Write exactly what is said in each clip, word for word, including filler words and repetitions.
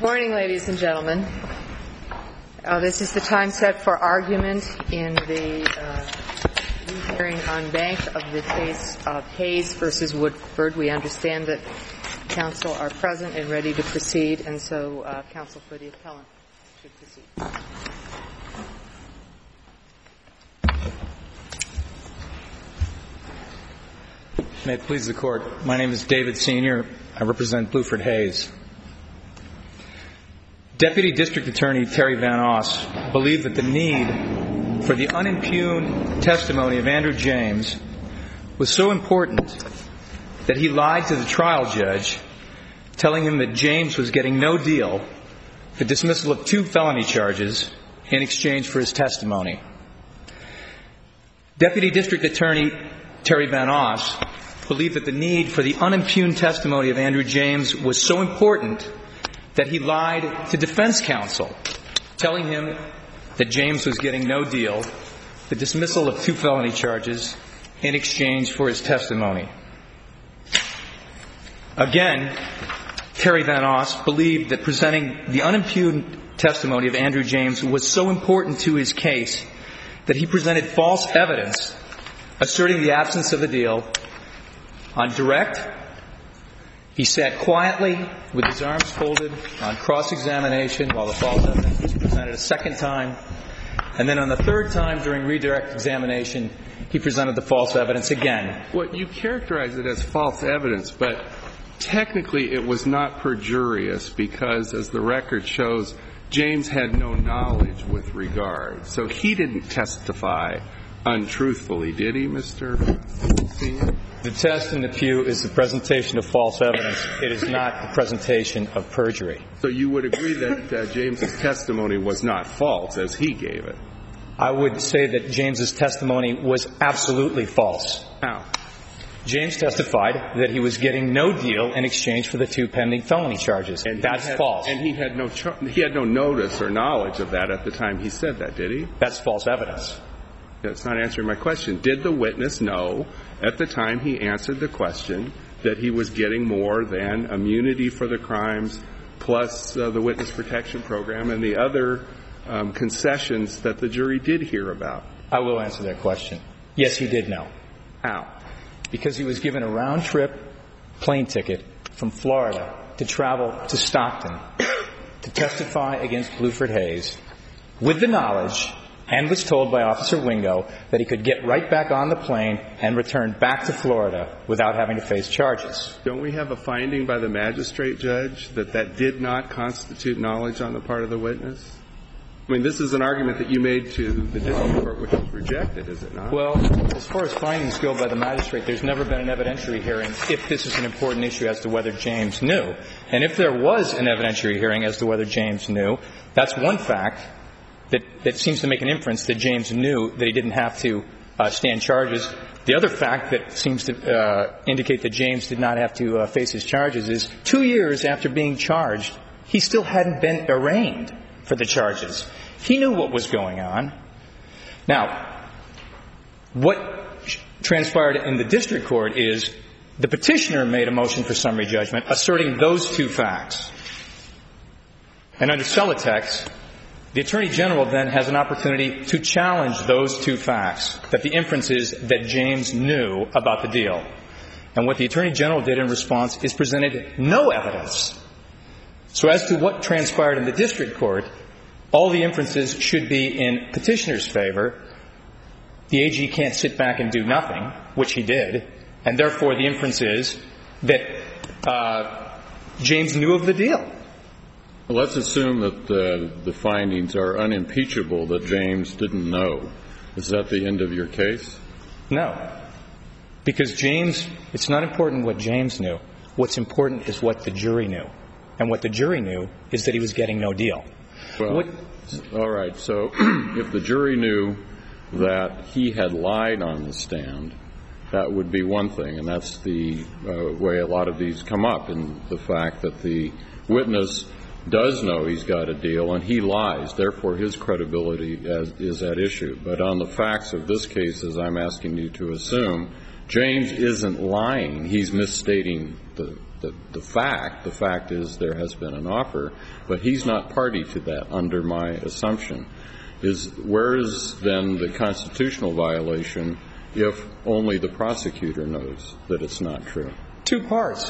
Morning, ladies and gentlemen. Uh, this is the time set for argument in the uh, hearing on bank of the case of Hayes versus Woodford. We understand that counsel are present and ready to proceed, and so uh, counsel for the appellant should proceed. May it please the Court. My name is David Senior. I represent Bluford Hayes. Deputy District Attorney Terry Van Oss believed that the need for the unimpugned testimony of Andrew James was so important that he lied to the trial judge, telling him that James was getting no deal, the dismissal of two felony charges, in exchange for his testimony. Deputy District Attorney Terry Van Oss believed that the need for the unimpugned testimony of Andrew James was so important that he lied to defense counsel, telling him that James was getting no deal, the dismissal of two felony charges, in exchange for his testimony. Again, Terry Van Oss believed that presenting the unimpugned testimony of Andrew James was so important to his case that he presented false evidence asserting the absence of a deal. On direct, he sat quietly with his arms folded on cross-examination while the false evidence was presented a second time. And then on the third time during redirect examination, he presented the false evidence again. Well, you characterize it as false evidence, but technically it was not perjurious because, as the record shows, James had no knowledge with regard. So he didn't testify untruthfully, did he, Mister Senior? The test in the pew is the presentation of false evidence. It is not the presentation of perjury. So you would agree that uh, James's testimony was not false as he gave it? I would say that James's testimony was absolutely false. How? James testified that he was getting no deal in exchange for the two pending felony charges. And that's had, false. And he had no char- he had no notice or knowledge of that at the time he said that, did he? That's false evidence. That's not answering my question. Did the witness know at the time he answered the question that he was getting more than immunity for the crimes plus uh, the witness protection program and the other um, concessions that the jury did hear about? I will answer that question. Yes, he did know. How? Because he was given a round-trip plane ticket from Florida to travel to Stockton to testify against Bluford Hayes with the knowledge, and was told by Officer Wingo, that he could get right back on the plane and return back to Florida without having to face charges. Don't we have a finding by the magistrate judge that that did not constitute knowledge on the part of the witness? I mean, this is an argument that you made to the district court, which was rejected, is it not? Well, as far as findings go by the magistrate, there's never been an evidentiary hearing if this is an important issue as to whether James knew. And if there was an evidentiary hearing as to whether James knew, that's one fact that, that seems to make an inference that James knew that he didn't have to uh, stand charges. The other fact that seems to uh, indicate that James did not have to uh, face his charges is two years after being charged, he still hadn't been arraigned for the charges. He knew what was going on. Now, what transpired in the district court is the petitioner made a motion for summary judgment asserting those two facts. And under Celotex, the Attorney General then has an opportunity to challenge those two facts, that the inference is that James knew about the deal. And what the Attorney General did in response is presented no evidence. So as to what transpired in the district court, all the inferences should be in petitioner's favor. The A G can't sit back and do nothing, which he did, and therefore the inference is that uh, James knew of the deal. Well, let's assume that the, the findings are unimpeachable, that James didn't know. Is that the end of your case? No. Because James, it's not important what James knew. What's important is what the jury knew. And what the jury knew is that he was getting no deal. Well, what, all right. So if the jury knew that he had lied on the stand, that would be one thing. And that's the uh, way a lot of these come up, in the fact that the witness does know he's got a deal and he lies. Therefore, his credibility as, is at issue. But on the facts of this case, as I'm asking you to assume, James isn't lying. He's misstating the, the, the fact. The fact is there has been an offer, but he's not party to that under my assumption. Is where is then the constitutional violation if only the prosecutor knows that it's not true? Two parts.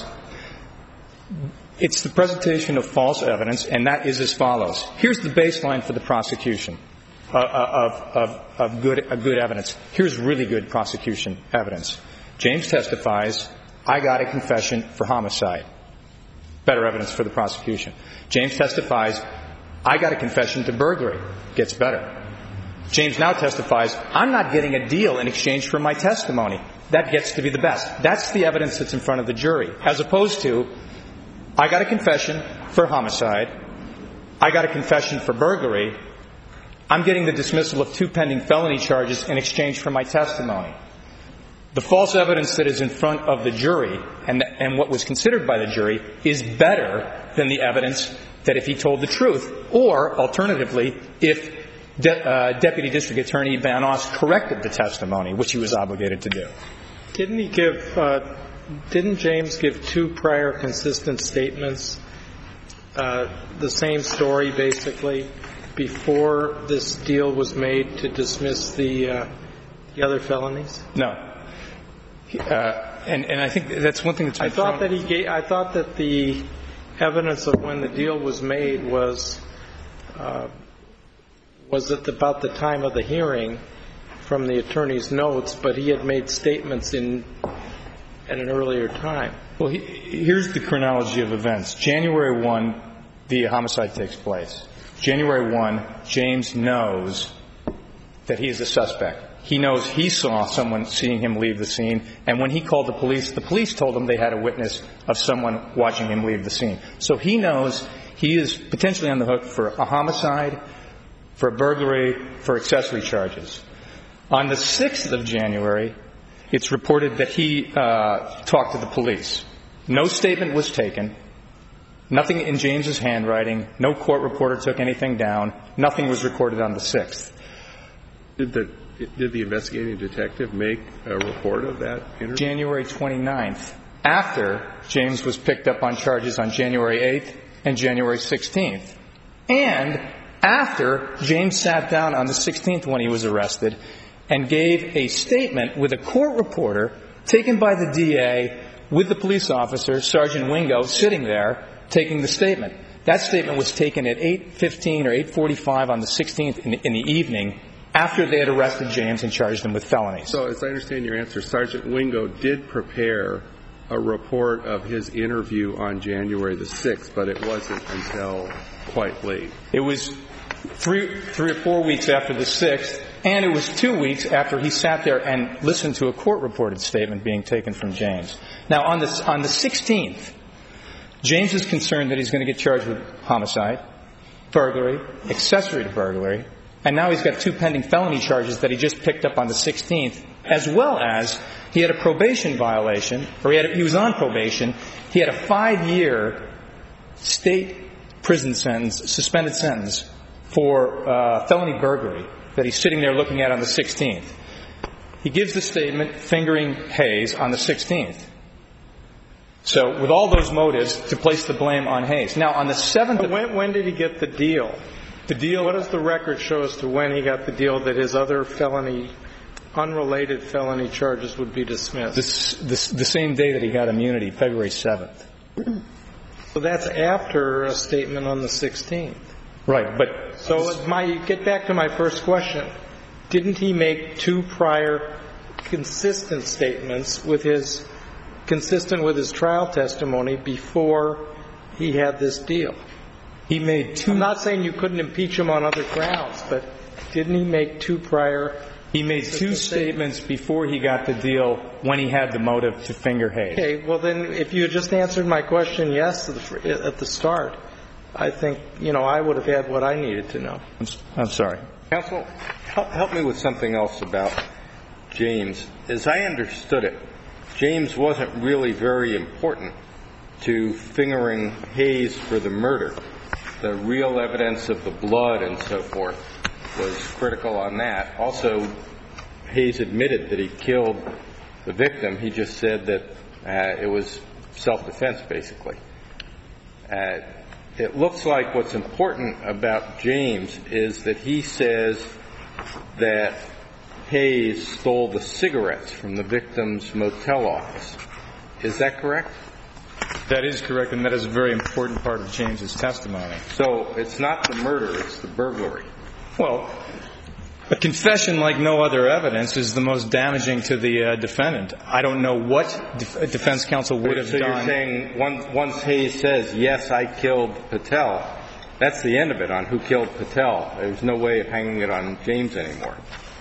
It's the presentation of false evidence, and that is as follows. Here's the baseline for the prosecution of, of, of, of good, of good evidence. Here's really good prosecution evidence. James testifies, I got a confession for homicide. Better evidence for the prosecution. James testifies, I got a confession to burglary. Gets better. James now testifies, I'm not getting a deal in exchange for my testimony. That gets to be the best. That's the evidence that's in front of the jury, as opposed to, I got a confession for homicide. I got a confession for burglary. I'm getting the dismissal of two pending felony charges in exchange for my testimony. The false evidence that is in front of the jury and, and what was considered by the jury is better than the evidence that if he told the truth, or alternatively, if De, uh, Deputy District Attorney Van Oss corrected the testimony, which he was obligated to do. Didn't he give, uh, didn't James give two prior consistent statements, uh, the same story basically, before this deal was made to dismiss the, uh, the other felonies? No. Uh, and, and I think that's one thing that's been I thought thrown. that he gave, I thought that the evidence of when the deal was made was, uh, was at about the time of the hearing from the attorney's notes, but he had made statements in at an earlier time. Well, he, here's the chronology of events. January first, the homicide takes place. January first, James knows that he is a suspect. He knows he saw someone seeing him leave the scene, and when he called the police, the police told him they had a witness of someone watching him leave the scene. So he knows he is potentially on the hook for a homicide, for burglary, for accessory charges. On the sixth of January, it's reported that he uh, talked to the police. No statement was taken. Nothing in James's handwriting. No court reporter took anything down. Nothing was recorded on the sixth. Did the did the investigating detective make a report of that interview? January twenty-ninth, after James was picked up on charges on January eighth and January sixteenth, and after James sat down on the sixteenth when he was arrested and gave a statement with a court reporter taken by the D A with the police officer, Sergeant Wingo, sitting there taking the statement. That statement was taken at eight fifteen or eight forty-five on the sixteenth in, in the evening after they had arrested James and charged him with felonies. So as I understand your answer, Sergeant Wingo did prepare a report of his interview on January the sixth, but it wasn't until quite late. It was three, three or four weeks after the sixth, and it was two weeks after he sat there and listened to a court-reported statement being taken from James. Now, on the, on the sixteenth, James is concerned that he's going to get charged with homicide, burglary, accessory to burglary, and now he's got two pending felony charges that he just picked up on the sixteenth, as well as he had a probation violation, or he, had a, he was on probation. He had a five-year state prison sentence, suspended sentence, for uh, felony burglary that he's sitting there looking at on the sixteenth. He gives the statement fingering Hayes on the sixteenth. So with all those motives, to place the blame on Hayes. Now, on the seventh... But when, when did he get the deal? The deal... What does the record show as to when he got the deal that his other felony, unrelated felony charges would be dismissed? This, this, the same day that he got immunity, February seventh. So that's after a statement on the sixteenth. Right, but... So my, get back to my first question. Didn't he make two prior consistent statements with his... consistent with his trial testimony before he had this deal? He made two... I'm not saying you couldn't impeach him on other grounds, but didn't he make two prior... He made two statements before he got the deal when he had the motive to finger Hayes. Okay, well then, if you had just answered my question yes at the start, I think, you know, I would have had what I needed to know. I'm, I'm sorry. Counsel, help, help me with something else about James. As I understood it, James wasn't really very important to fingering Hayes for the murder. The real evidence of the blood and so forth was critical on that. Also, Hayes admitted that he killed the victim. He just said that uh, it was self-defense, basically. Uh, it looks like what's important about James is that he says that Hayes stole the cigarettes from the victim's motel office. Is that correct? That is correct, and that is a very important part of James's testimony. So it's not the murder, it's the burglary. Well, a confession, like no other evidence, is the most damaging to the uh, defendant. I don't know what def- defense counsel would have so done. So you're saying once, once Hayes says, yes, I killed Patel, that's the end of it on who killed Patel. There's no way of hanging it on James anymore.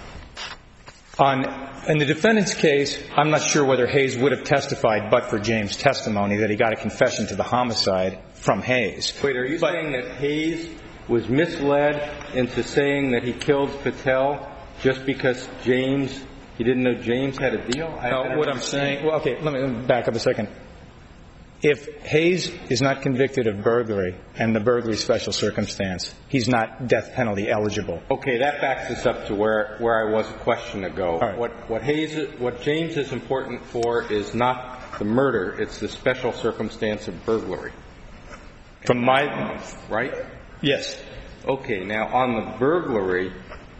On, in the defendant's case, I'm not sure whether Hayes would have testified but for James' testimony that he got a confession to the homicide from Hayes. Wait, are you but, saying that Hayes was misled into saying that he killed Patel just because James, he didn't know James had a deal? I, no, I what I'm saying, well, okay, let me, let me back up a second. If Hayes is not convicted of burglary and the burglary special circumstance, he's not death penalty eligible. Okay, that backs us up to where, where I was a question ago. Right. What, what Hayes, what James is important for is not the murder, it's the special circumstance of burglary. From my, right? yes. Okay, now on the burglary,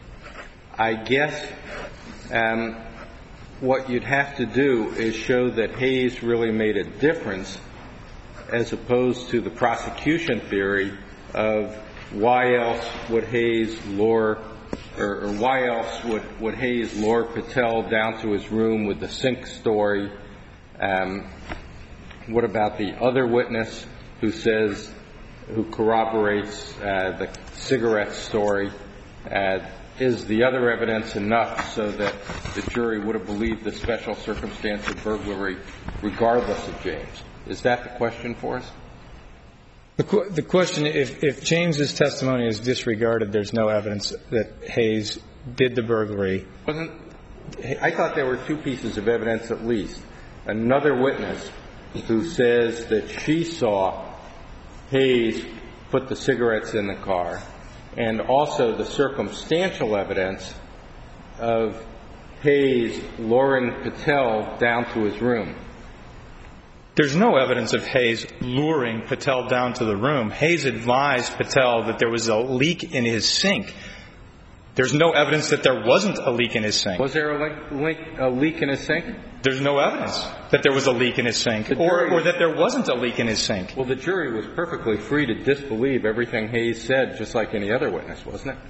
I guess um, what you'd have to do is show that Hayes really made a difference as opposed to the prosecution theory of why else would Hayes lure, or, or why else would, would Hayes lure Patel down to his room with the sink story? Um, what about the other witness who says, who corroborates uh, the cigarette story? Uh, is the other evidence enough so that the jury would have believed the special circumstance of burglary regardless of James? Is that the question for us? The, qu- the question, if, if James's testimony is disregarded, there's no evidence that Hayes did the burglary. Wasn't, I thought there were two pieces of evidence at least. Another witness who says that she saw Hayes put the cigarettes in the car, and also the circumstantial evidence of Hayes luring Patel down to his room. There's no evidence of Hayes luring Patel down to the room. Hayes advised Patel that there was a leak in his sink. There's no evidence that there wasn't a leak in his sink. Was there a, link, link, a leak in his sink? There's no evidence that there was a leak in his sink, or, or that there wasn't a leak in his sink. Well, the jury was perfectly free to disbelieve everything Hayes said, just like any other witness, wasn't it?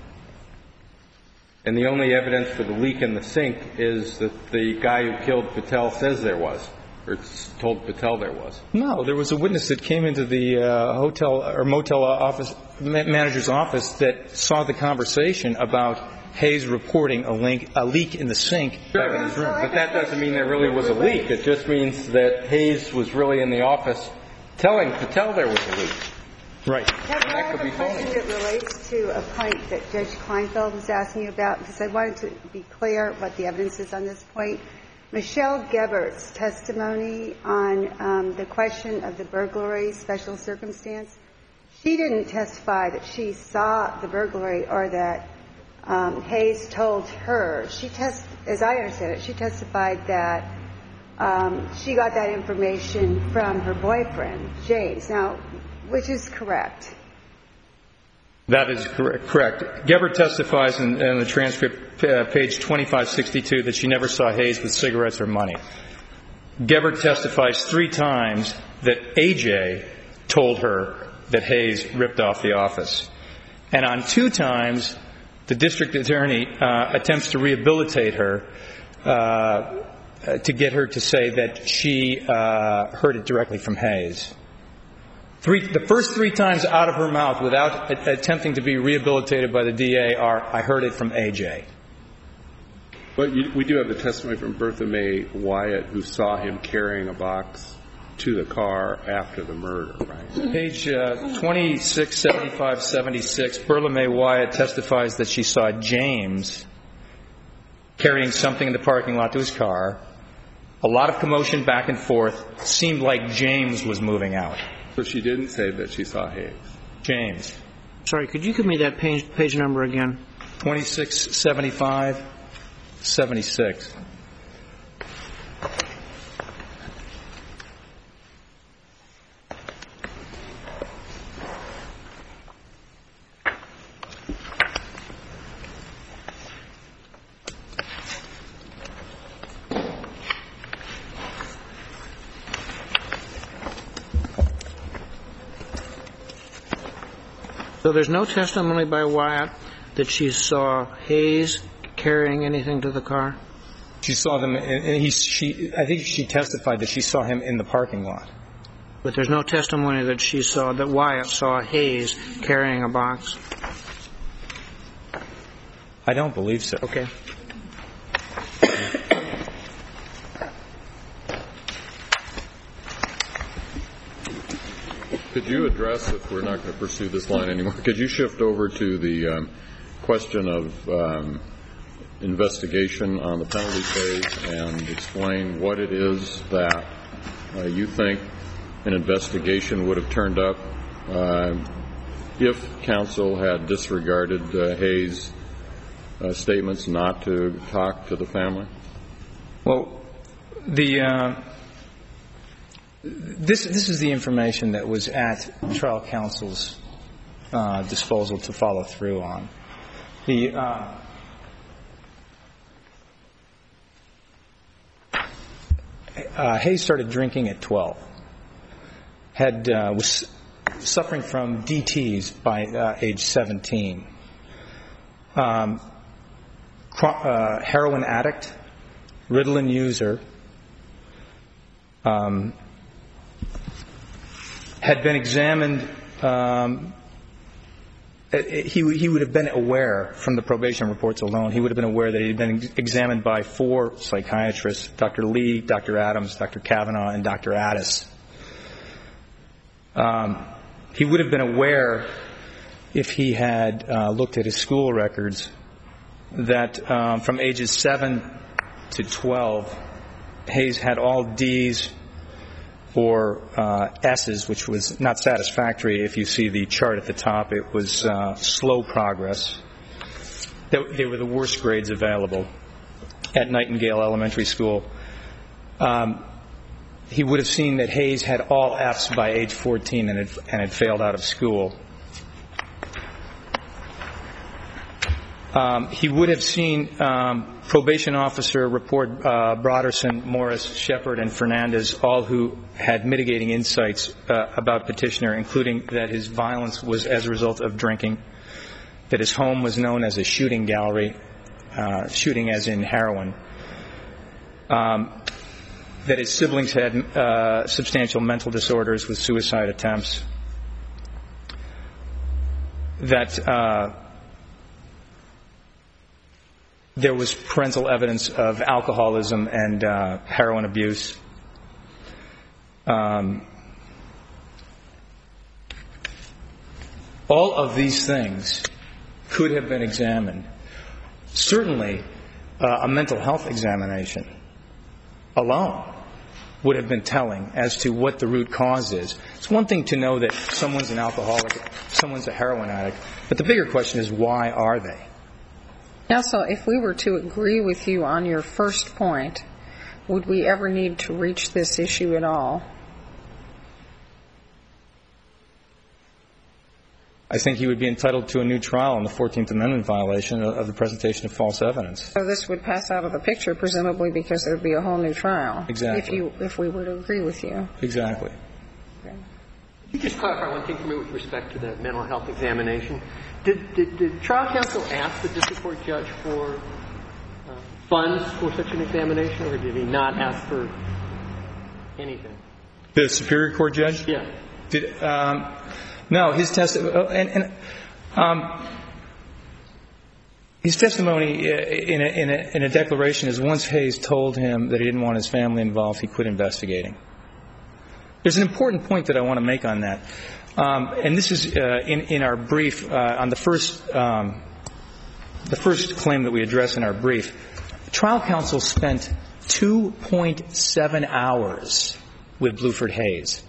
And the only evidence for the leak in the sink is that the guy who killed Patel says there was, or told Patel there was. No, there was a witness that came into the uh, hotel or motel office, ma- manager's office that saw the conversation about Hayes reporting a, link, a leak in the sink sure. back in his room. But that doesn't mean there really was a leak. It just means that Hayes was really in the office telling Patel there was a leak. Right. Kevin, I have a question that relates to a point that Judge Kleinfeld was asking you about, because I wanted to be clear what the evidence is on this point. Michelle Gebert's testimony on um, the question of the burglary special circumstance, she didn't testify that she saw the burglary or that um, Hayes told her. She test, as I understand it, she testified that um, she got that information from her boyfriend, James. Now, which is correct? That is correct. correct. Gebert testifies in, in the transcript, uh, page twenty-five sixty-two, that she never saw Hayes with cigarettes or money. Gebert testifies three times that A J told her that Hayes ripped off the office. And on two times, the district attorney uh, attempts to rehabilitate her uh, to get her to say that she uh, heard it directly from Hayes. Three, the first three times out of her mouth without a- attempting to be rehabilitated by the D A are, I heard it from A J. But you, we do have the testimony from Bertha Mae Wyatt, who saw him carrying a box to the car after the murder, right? Page uh, twenty-six seventy-five seventy-six, Bertha Mae Wyatt testifies that she saw James carrying something in the parking lot to his car. A lot of commotion back and forth. Seemed like James was moving out. So she didn't say that she saw Hayes. James. Sorry, could you give me that page, page number again? twenty-six seventy-five seventy-six. So there's no testimony by Wyatt that she saw Hayes carrying anything to the car? She saw them, and he, she, I think she testified that she saw him in the parking lot. But there's no testimony that she saw, that Wyatt saw Hayes carrying a box? I don't believe so. Okay. Could you address, if we're not going to pursue this line anymore, could you shift over to the um, question of um, investigation on the penalty phase and explain what it is that uh, you think an investigation would have turned up uh, if counsel had disregarded uh, Hayes' uh, statements not to talk to the family? Well, the uh, this this is the information that was at trial counsel's uh, disposal to follow through on. The uh, uh, Hayes started drinking at twelve. Had uh, was suffering from D Ts by uh, age seventeen. Um, uh, heroin addict, Ritalin user, um, had been examined. Um, he he would have been aware from the probation reports alone. He would have been aware that he had been ex- examined by four psychiatrists: Doctor Lee, Doctor Adams, Doctor Kavanaugh, and Doctor Addis. Um, he would have been aware, if he had uh, looked at his school records, that um, from ages seven to twelve, Hayes had all D's or uh, S's, which was not satisfactory. If you see the chart at the top, it was uh, slow progress. They, they were the worst grades available at Nightingale Elementary School. Um, he would have seen that Hayes had all F's by age fourteen and had, and had failed out of school. Um, he would have seen um, probation officer report uh, Broderson, Morris, Shepard, and Fernandez, all who had mitigating insights uh, about petitioner, including that his violence was as a result of drinking, that his home was known as a shooting gallery, uh, shooting as in heroin, um, that his siblings had uh, substantial mental disorders with suicide attempts, that uh, there was parental evidence of alcoholism and uh, heroin abuse. Um, all of these things could have been examined. Certainly, uh, a mental health examination alone would have been telling as to what the root cause is. It's one thing to know that someone's an alcoholic, someone's a heroin addict, but the bigger question is, why are they? Counsel, if we were to agree with you on your first point, would we ever need to reach this issue at all? I think he would be entitled to a new trial on the fourteenth Amendment violation of the presentation of false evidence. So this would pass out of the picture, presumably, because there would be a whole new trial. Exactly. If you, if we were to agree with you. Exactly. Okay. Could you just clarify one thing for me with respect to the mental health examination? Did, did, did trial counsel ask the district court judge for uh, funds for such an examination, or did he not ask for anything? The Superior Court judge? Yeah. Did um, no, his testimony and, and um, his testimony in a, in a in a declaration is once Hayes told him that he didn't want his family involved, he quit investigating. There's an important point that I want to make on that. Um, and this is uh, in, in our brief uh, on the first um, the first claim that we address in our brief. Trial counsel spent two point seven hours with Bluford Hayes.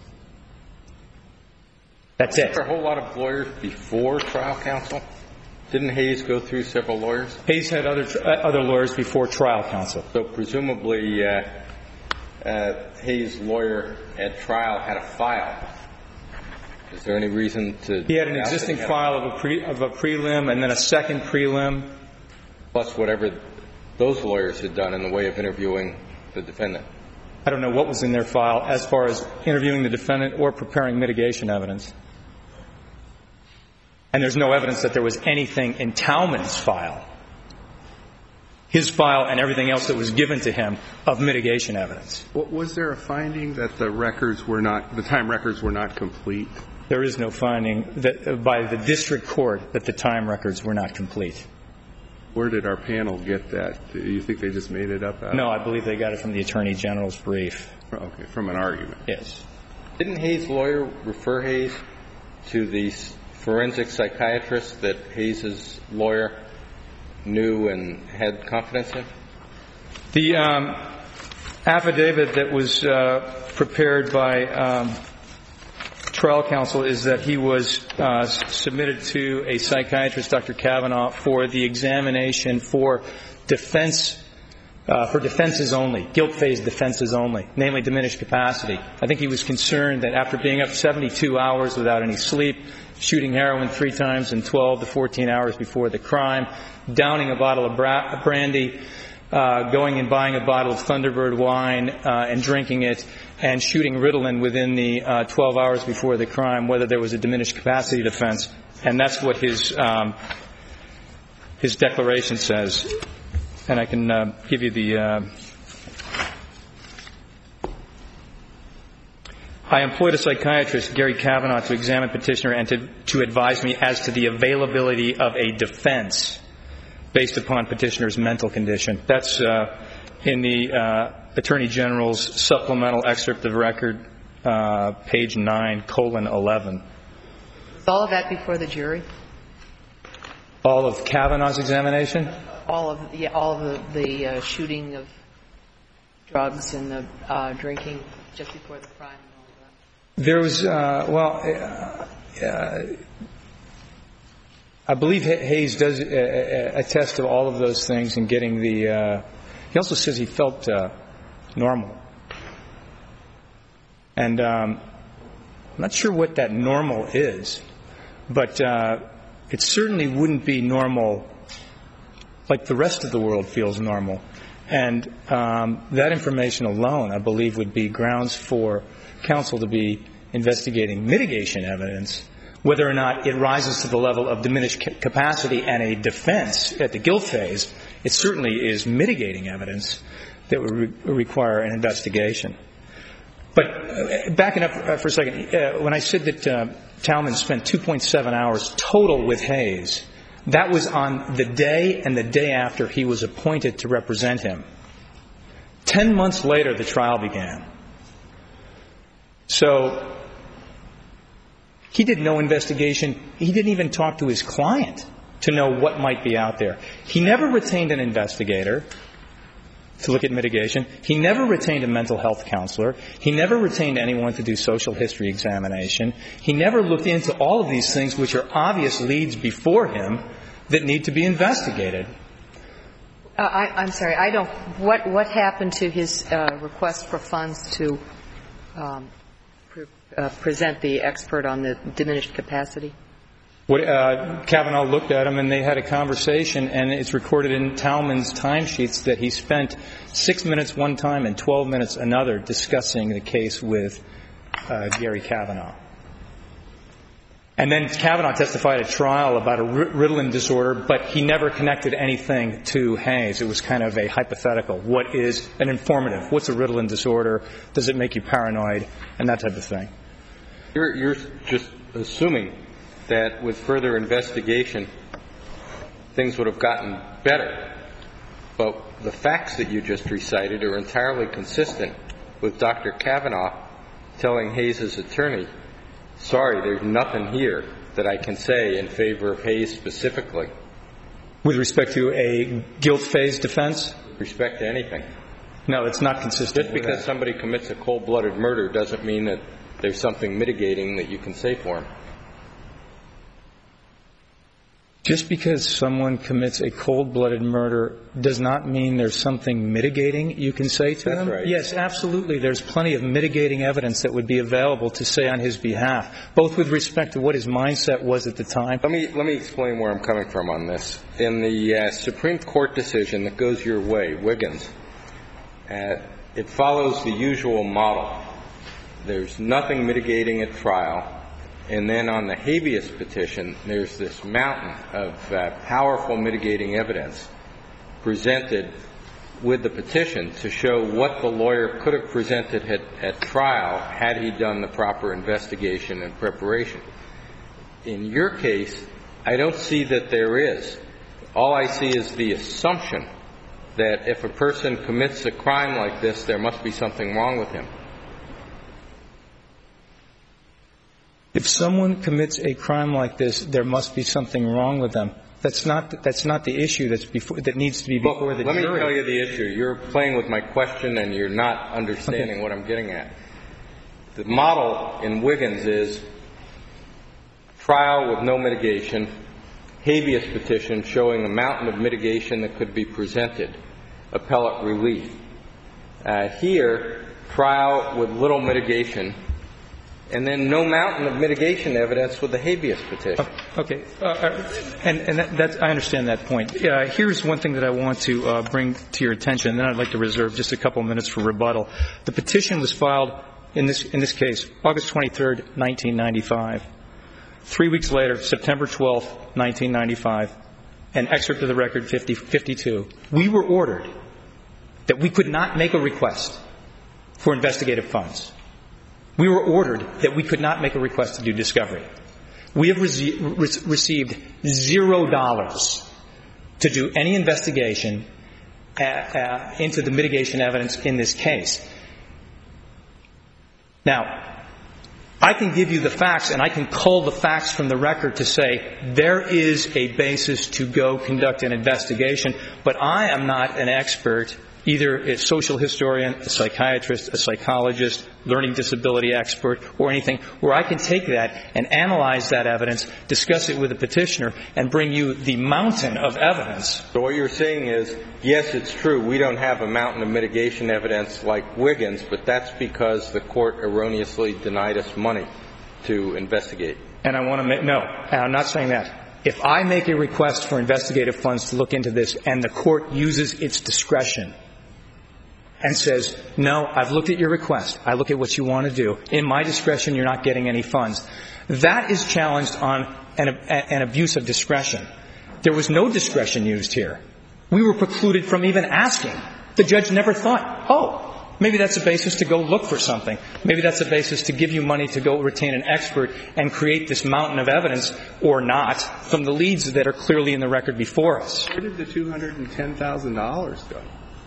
That's it. Was there a whole lot of lawyers before trial counsel? Didn't Hayes go through several lawyers? Hayes had other uh, other lawyers before trial counsel. So presumably uh, uh, Hayes' lawyer at trial had a file. Is there any reason to... He had an existing file of a, pre, of a prelim and then a second prelim. Plus whatever those lawyers had done in the way of interviewing the defendant. I don't know what was in their file as far as interviewing the defendant or preparing mitigation evidence. And there's no evidence that there was anything in Tallman's file, his file and everything else that was given to him, of mitigation evidence. Was there a finding that the records were not, the time records were not complete? There is no finding that by the district court that the time records were not complete. Where did our panel get that? Do you think they just made it up? Out no, I believe they got it from the Attorney General's brief. Okay, from an argument. Yes. Didn't Hayes' lawyer refer Hayes to the forensic psychiatrist that Hayes' lawyer knew and had confidence in? The um, affidavit that was uh, prepared by um, trial counsel is that he was uh, submitted to a psychiatrist, Doctor Kavanaugh, for the examination for defense, uh, for defenses only, guilt-phase defenses only, namely diminished capacity. I think he was concerned that after being up seventy-two hours without any sleep, shooting heroin three times in twelve to fourteen hours before the crime, downing a bottle of bra- brandy, uh, going and buying a bottle of Thunderbird wine uh, and drinking it, and shooting Ritalin within the uh, twelve hours before the crime, whether there was a diminished capacity defense. And that's what his um, his declaration says. And I can uh, give you the... Uh, I employed a psychiatrist, Gary Kavanaugh, to examine petitioner and to, to advise me as to the availability of a defense based upon petitioner's mental condition. That's uh, in the uh, Attorney General's supplemental excerpt of record, uh, page nine, colon eleven. Was all of that before the jury? All of Kavanaugh's examination? All of yeah, all of the, the uh, shooting of drugs and the uh, drinking just before the crime. There was, uh, well, uh, uh, I believe Hayes does uh, attest to all of those things in getting the, uh, he also says he felt uh, normal. And um, I'm not sure what that normal is, but uh, it certainly wouldn't be normal like the rest of the world feels normal. And um, that information alone, I believe, would be grounds for counsel to be investigating mitigation evidence, whether or not it rises to the level of diminished capacity and a defense at the guilt phase. It certainly is mitigating evidence that would re- require an investigation. But uh, backing up for a second, uh, when I said that uh, Tallman spent two point seven hours total with Hayes, that was on the day and the day after he was appointed to represent him. Ten months later, the trial began. So he did no investigation. He didn't even talk to his client to know what might be out there. He never retained an investigator to look at mitigation. He never retained a mental health counselor. He never retained anyone to do social history examination. He never looked into all of these things, which are obvious leads before him that need to be investigated. Uh, I, I'm sorry. I don't. What what happened to his uh, request for funds to um, pre- uh, present the expert on the diminished capacity? What, uh, Kavanaugh looked at him, and they had a conversation, and it's recorded in Tallman's timesheets that he spent six minutes one time and twelve minutes another discussing the case with uh, Gary Kavanaugh. And then Kavanaugh testified at trial about a Ritalin disorder, but he never connected anything to Hayes. It was kind of a hypothetical. What is an informative? What's a Ritalin disorder? Does it make you paranoid? And that type of thing. You're, you're just assuming that with further investigation, things would have gotten better. But the facts that you just recited are entirely consistent with Doctor Kavanaugh telling Hayes' attorney, sorry, there's nothing here that I can say in favor of Hayes specifically. With respect to a guilt phase defense? With respect to anything. No, it's not consistent. Just because somebody commits a cold-blooded murder doesn't mean that there's something mitigating that you can say for him. Just because someone commits a cold-blooded murder does not mean there's something mitigating you can say to them? That's right. Yes, absolutely. There's plenty of mitigating evidence that would be available to say on his behalf, both with respect to what his mindset was at the time. Let me let me explain where I'm coming from on this. In the uh, Supreme Court decision that goes your way, Wiggins, uh, it follows the usual model. There's nothing mitigating at trial. And then on the habeas petition, there's this mountain of uh, powerful mitigating evidence presented with the petition to show what the lawyer could have presented at, at trial had he done the proper investigation and preparation. In your case, I don't see that there is. All I see is the assumption that if a person commits a crime like this, there must be something wrong with him. If someone commits a crime like this, there must be something wrong with them. That's not that's not the issue that's before, that needs to be before well, the let jury. Let me tell you the issue. You're playing with my question and you're not understanding okay. what I'm getting at. The model in Wiggins is trial with no mitigation, habeas petition showing a mountain of mitigation that could be presented, appellate relief. Uh, here, trial with little mitigation, and then no mountain of mitigation evidence with the habeas petition. Okay. Uh, and and that, that's, I understand that point. Uh, here's one thing that I want to uh, bring to your attention, and then I'd like to reserve just a couple minutes for rebuttal. The petition was filed in this in this case August twenty-third, nineteen ninety-five. Three weeks later, September twelfth, nineteen ninety-five, an excerpt of the record fifty, fifty-two. We were ordered that we could not make a request for investigative funds. We were ordered that we could not make a request to do discovery. We have rece- re- received zero dollars to do any investigation uh, uh, into the mitigation evidence in this case. Now, I can give you the facts, and I can cull the facts from the record to say there is a basis to go conduct an investigation, but I am not an expert, either a social historian, a psychiatrist, a psychologist, learning disability expert, or anything, where I can take that and analyze that evidence, discuss it with the petitioner, and bring you the mountain of evidence. So what you're saying is, yes, it's true, we don't have a mountain of mitigation evidence like Wiggins, but that's because the court erroneously denied us money to investigate. And I want to make, no, I'm not saying that. If I make a request for investigative funds to look into this and the court uses its discretion and says, no, I've looked at your request, I look at what you want to do, in my discretion you're not getting any funds, that is challenged on an, an abuse of discretion. There was no discretion used here. We were precluded from even asking. The judge never thought, oh, maybe that's a basis to go look for something. Maybe that's a basis to give you money to go retain an expert and create this mountain of evidence, or not, from the leads that are clearly in the record before us. Where did the two hundred ten thousand dollars go?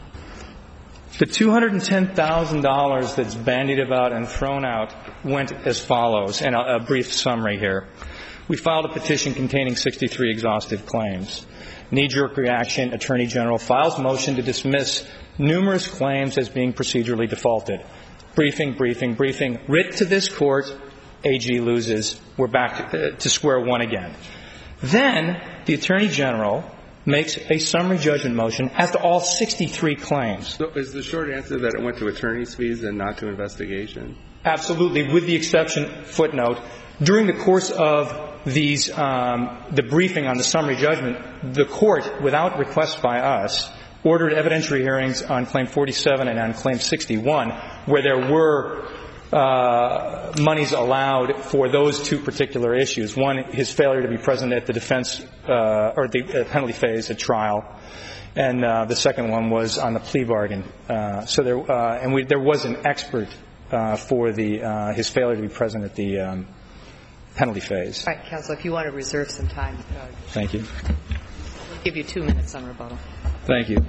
The two hundred ten thousand dollars that's bandied about and thrown out went as follows, and a, a brief summary here. We filed a petition containing sixty-three exhaustive claims. Knee-jerk reaction, Attorney General files motion to dismiss numerous claims as being procedurally defaulted. Briefing, briefing, briefing. Writ to this court, A G loses. We're back to, uh, to square one again. Then the Attorney General makes a summary judgment motion as to all sixty-three claims. So is the short answer that it went to attorney's fees and not to investigation? Absolutely, with the exception, footnote, during the course of these, um, the briefing on the summary judgment, the court, without request by us, ordered evidentiary hearings on Claim forty-seven and on Claim sixty-one, where there were uh, monies allowed for those two particular issues. One, his failure to be present at the defense uh, or the uh, penalty phase at trial, and uh, the second one was on the plea bargain. Uh, so there, uh, and we, there was an expert uh, for the uh, his failure to be present at the um, penalty phase. All right, counsel, if you want to reserve some time. Uh, Thank you. We'll give you two minutes on rebuttal. Thank you.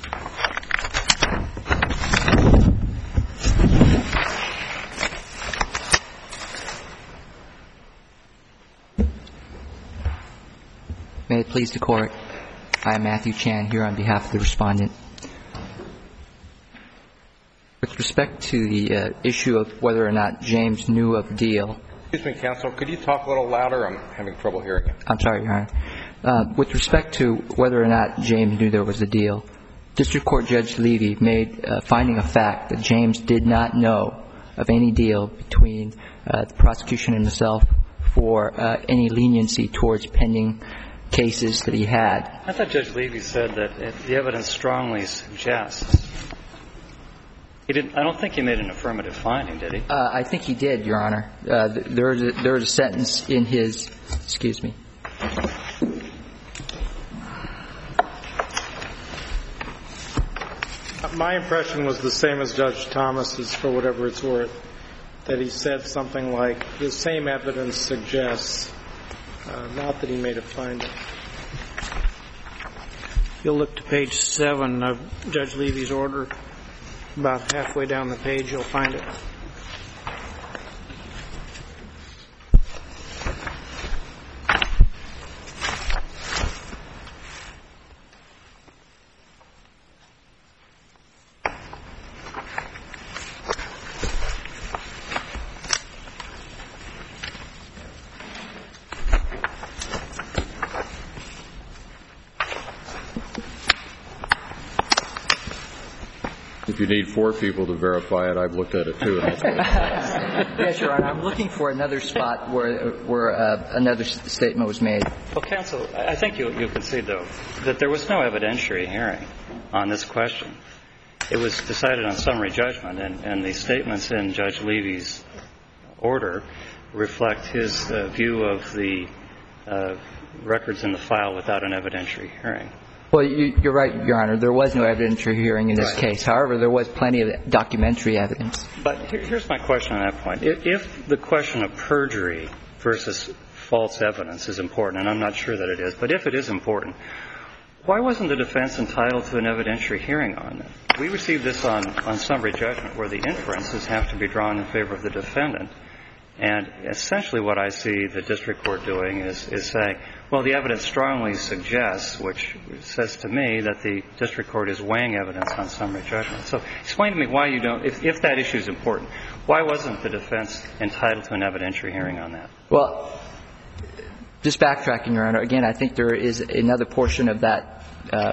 May it please the Court, I am Matthew Chan here on behalf of the Respondent. With respect to the uh, issue of whether or not James knew of the deal. Excuse me, counsel, could you talk a little louder? I'm having trouble hearing you. I'm sorry, Your Honor. Uh, with respect to whether or not James knew there was a deal, District Court Judge Levy made a finding of fact that James did not know of any deal between uh, the prosecution and himself for uh, any leniency towards pending cases that he had. I thought Judge Levy said that it, the evidence strongly suggests He didn't. I don't think he made an affirmative finding, did he? Uh, I think he did, Your Honor. Uh, there is a, there is a sentence in his. Excuse me. My impression was the same as Judge Thomas's, for whatever it's worth, that he said something like, the same evidence suggests, uh, not that he made a finding. You'll look to page seven of Judge Levy's order. About halfway down the page, you'll find it. If you need four people to verify it, I've looked at it too. And that's what yes, Your Honor. I'm looking for another spot where where uh, another statement was made. Well, counsel, I think you you concede though that there was no evidentiary hearing on this question. It was decided on summary judgment, and, and the statements in Judge Levy's order reflect his uh, view of the uh, records in the file without an evidentiary hearing. Well, you, you're right, Your Honor. There was no evidentiary hearing in this right. case. However, there was plenty of documentary evidence. But here, here's my question on that point. If, if the question of perjury versus false evidence is important, and I'm not sure that it is, but if it is important, why wasn't the defense entitled to an evidentiary hearing on it? We received this on, on summary judgment where the inferences have to be drawn in favor of the defendant. And essentially what I see the district court doing is, is saying, well, the evidence strongly suggests, which says to me that the district court is weighing evidence on summary judgment. So explain to me why you don't, if, if that issue is important, why wasn't the defense entitled to an evidentiary hearing on that? Well, just backtracking, Your Honor, again, I think there is another portion of that uh,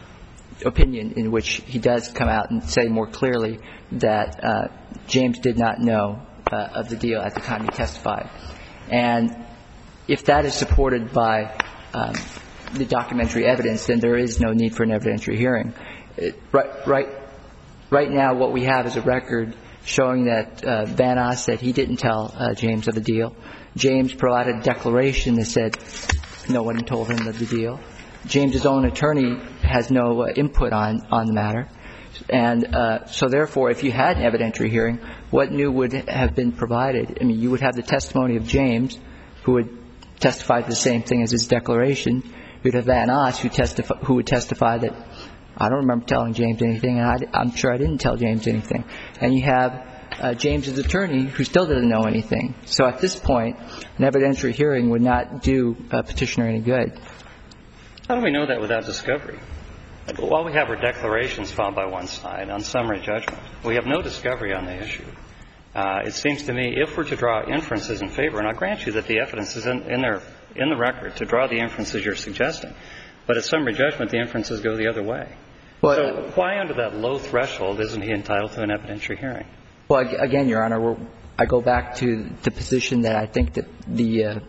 opinion in which he does come out and say more clearly that uh, James did not know Uh, of the deal at the time he testified. And if that is supported by um, the documentary evidence, then there is no need for an evidentiary hearing. It, right, right, right now what we have is a record showing that uh, Van Oss said he didn't tell uh, James of the deal. James provided a declaration that said no one told him of the deal. James's own attorney has no uh, input on, on the matter. And uh, so, therefore, if you had an evidentiary hearing, what new would have been provided? I mean, you would have the testimony of James, who would testify to the same thing as his declaration. You'd have Van Oss, who, testify, who would testify that I don't remember telling James anything, and I, I'm sure I didn't tell James anything. And you have uh, James's attorney, who still didn't know anything. So at this point, an evidentiary hearing would not do a petitioner any good. How do we know that without discovery? While we have our declarations filed by one side on summary judgment, we have no discovery on the issue. Uh, it seems to me if we're to draw inferences in favor, and I grant you that the evidence is in, in, there, in the record to draw the inferences you're suggesting, but at summary judgment, the inferences go the other way. Well, so why under that low threshold isn't he entitled to an evidentiary hearing? Well, again, Your Honor, we're, I go back to the position that I think that the, uh,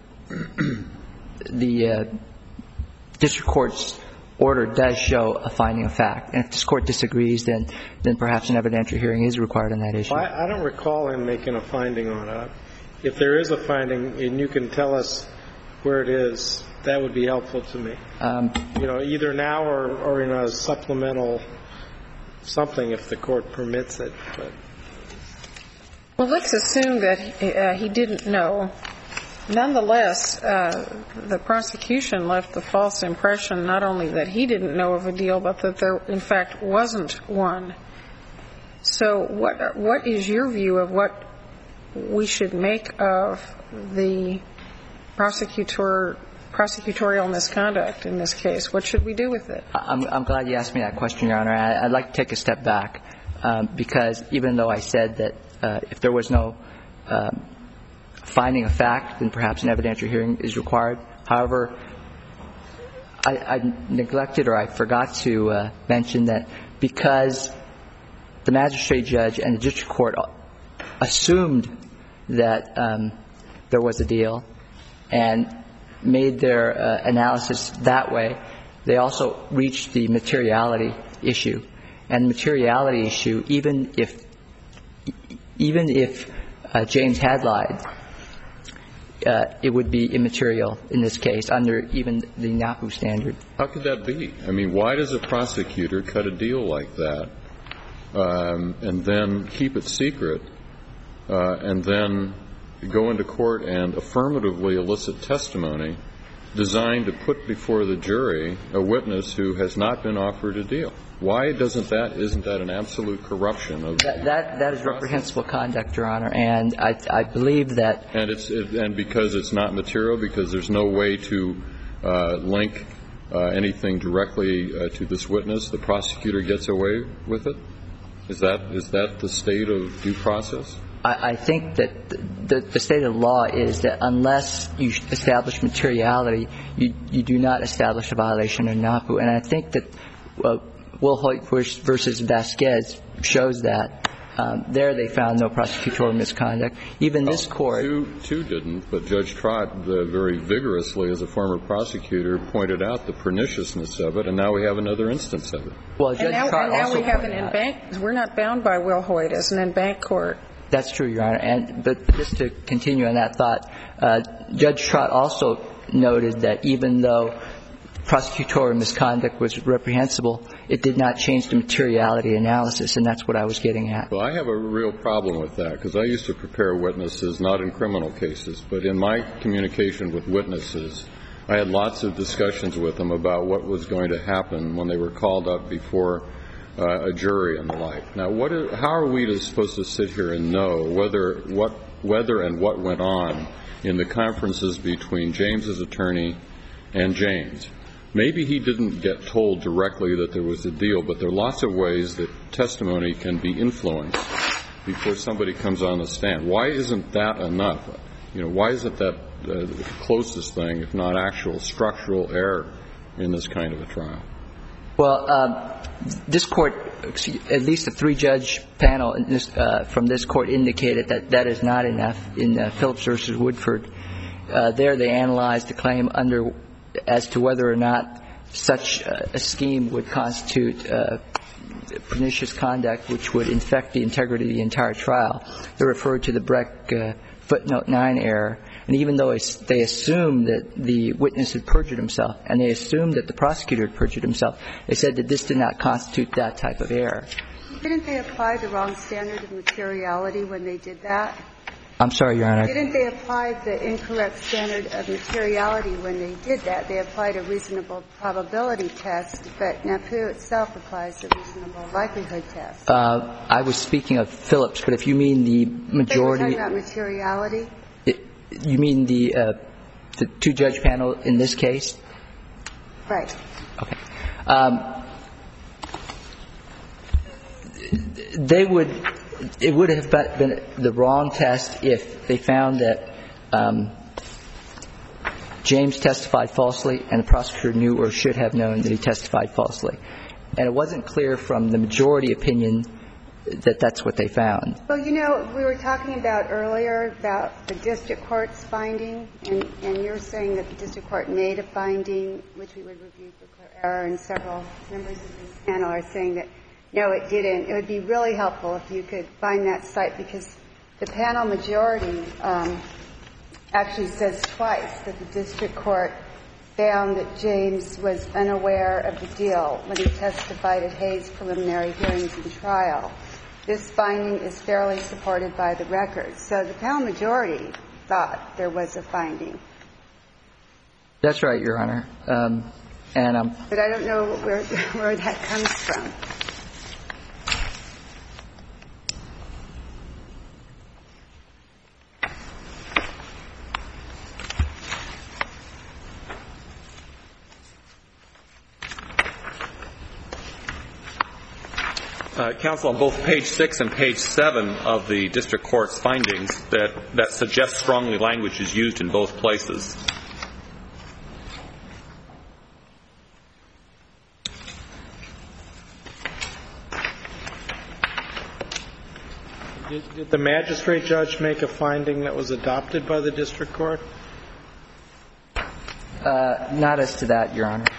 the uh, district court's order does show a finding of fact. And if this Court disagrees, then then perhaps an evidentiary hearing is required on that issue. Well, I, I don't recall him making a finding on it. If there is a finding and you can tell us where it is, that would be helpful to me. Um, you know, either now or, or in a supplemental something if the Court permits it. But. Well, let's assume that uh, he didn't know. Nonetheless, uh, the prosecution left the false impression not only that he didn't know of a deal, but that there, in fact, wasn't one. So what what is your view of what we should make of the prosecutor prosecutorial misconduct in this case? What should we do with it? I'm, I'm glad you asked me that question, Your Honor. I, I'd like to take a step back um, because even though I said that uh, if there was no uh, finding of fact, then perhaps an evidentiary hearing is required. However, I, I neglected or I forgot to uh, mention that because the magistrate judge and the district court assumed that um, there was a deal and made their uh, analysis that way, they also reached the materiality issue. And the materiality issue, even if even if uh, James had lied, uh, it would be immaterial in this case under even the N A P U standard. How could that be? I mean, why does a prosecutor cut a deal like that um, and then keep it secret uh, and then go into court and affirmatively elicit testimony designed to put before the jury a witness who has not been offered a deal? Why doesn't that, isn't that an absolute corruption of that? That, that is reprehensible conduct, Your Honor, and I, I believe that. And it's, it, and because it's not material, because there's no way to uh, link uh, anything directly uh, to this witness, the prosecutor gets away with it? Is that, is that the state of due process? I, I think that the, the state of the law is that unless you establish materiality, you, you do not establish a violation of N A P U. And I think that uh, Wilhoit versus Vasquez shows that. Um, there they found no prosecutorial misconduct. Even this court. Two, two didn't, but Judge Trott uh, very vigorously, as a former prosecutor, pointed out the perniciousness of it, and now we have another instance of it. Well, Judge and now, Trott and now also we have an in-bank. We're not bound by Wilhoit as an in-bank court. That's true, Your Honor. And but just to continue on that thought, uh, Judge Trott also noted that even though prosecutorial misconduct was reprehensible, it did not change the materiality analysis, and that's what I was getting at. Well, I have a real problem with that, because I used to prepare witnesses, not in criminal cases, but in my communication with witnesses, I had lots of discussions with them about what was going to happen when they were called up before uh, a jury and the like. Now, what are, how are we to, supposed to sit here and know whether what whether and what went on in the conferences between James's attorney and James? Maybe he didn't get told directly that there was a deal, but there are lots of ways that testimony can be influenced before somebody comes on the stand. Why isn't that enough? You know, why isn't that uh, the closest thing, if not actual structural error in this kind of a trial? Well, um, this court, at least a three-judge panel in this, uh, from this court indicated that that is not enough in uh, Phillips versus Woodford. Uh, there they analyzed the claim under as to whether or not such uh, a scheme would constitute uh, pernicious conduct which would infect the integrity of the entire trial. They referred to the Breck uh, footnote nine error. And even though they assumed that the witness had perjured himself and they assumed that the prosecutor had perjured himself, they said that this did not constitute that type of error. Didn't they apply the wrong standard of materiality when they did that? I'm sorry, Your Honor. Didn't they apply the incorrect standard of materiality when they did that? They applied a reasonable probability test, but N A P U itself applies a reasonable likelihood test. Uh, I was speaking of Phillips, but if you mean the majority. They were talking about materiality? It, you mean the, uh, the two-judge panel in this case? Right. Okay. Um, they would. It would have been the wrong test if they found that um, James testified falsely and the prosecutor knew or should have known that he testified falsely. And it wasn't clear from the majority opinion that that's what they found. Well, you know, we were talking about earlier about the district court's finding, and, and you're saying that the district court made a finding which we would review for clear error, and several members of this panel are saying that no, it didn't. It would be really helpful if you could find that site, because the panel majority um, actually says twice that the district court found that James was unaware of the deal when he testified at Hayes' preliminary hearings and trial. This finding is fairly supported by the record. So the panel majority thought there was a finding. That's right, Your Honor. Um, and um, But I don't know where, where that comes from. Uh, counsel, on both page six and page seven of the district court's findings that, that suggest strongly language is used in both places. Did, did the magistrate judge make a finding that was adopted by the district court? Uh, not as to that, Your Honor.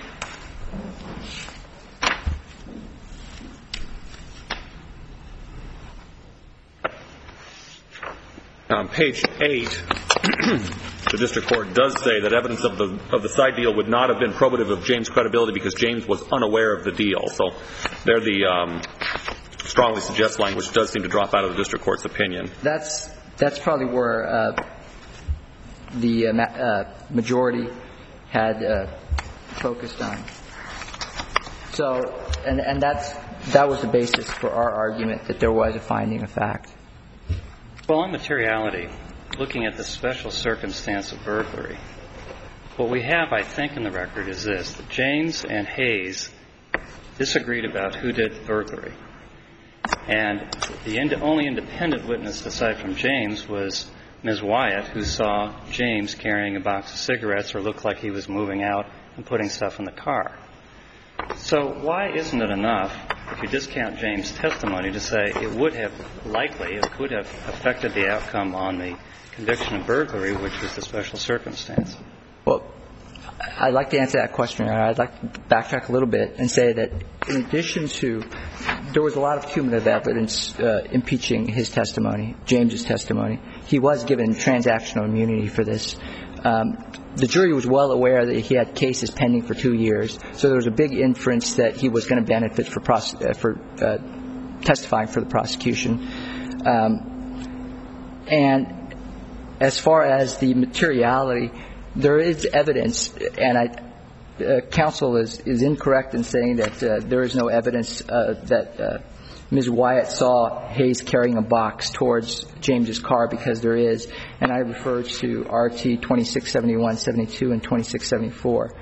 page eight, the district court does say that evidence of the of the side deal would not have been probative of James' credibility because James was unaware of the deal. So there the um, strongly suggests language does seem to drop out of the district court's opinion. That's that's probably where uh, the uh, ma- uh, majority had uh, focused on. So, and and that's that was the basis for our argument that there was a finding of fact. Well, on materiality, looking at the special circumstance of burglary, what we have, I think, in the record is this: that James and Hayes disagreed about who did the burglary. And the ind- only independent witness aside from James was Miz Wyatt, who saw James carrying a box of cigarettes or looked like he was moving out and putting stuff in the car. So why isn't it enough, if you discount James' testimony, to say it would have likely, it could have affected the outcome on the conviction of burglary, which was the special circumstance? Well, I'd like to answer that question. I'd like to backtrack a little bit and say that in addition to, there was a lot of cumulative evidence uh, impeaching his testimony, James's testimony. He was given transactional immunity for this. Um, the jury was well aware that he had cases pending for two years, so there was a big inference that he was going to benefit for, pros- uh, for uh, testifying for the prosecution. Um, and as far as the materiality, there is evidence, and I, uh, counsel is, is incorrect in saying that uh, there is no evidence uh, that uh, Miz Wyatt saw Hayes carrying a box towards James's car, because there is, and I refer to R T twenty-six seventy-one seventy-two and twenty-six seventy-four.